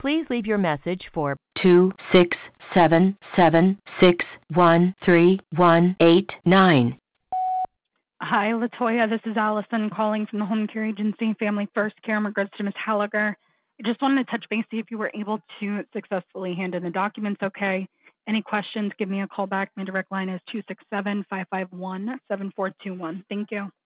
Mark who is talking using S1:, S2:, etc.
S1: Please leave your message for 26776133189.
S2: Hi, Latoya. This is Allison calling from the Home Care Agency, Family First Care in regards to Ms. Halliger. I just wanted to touch base, see if you were able to successfully hand in the documents okay. Any questions, give me a call back. My direct line is 267-551-7421. Thank you.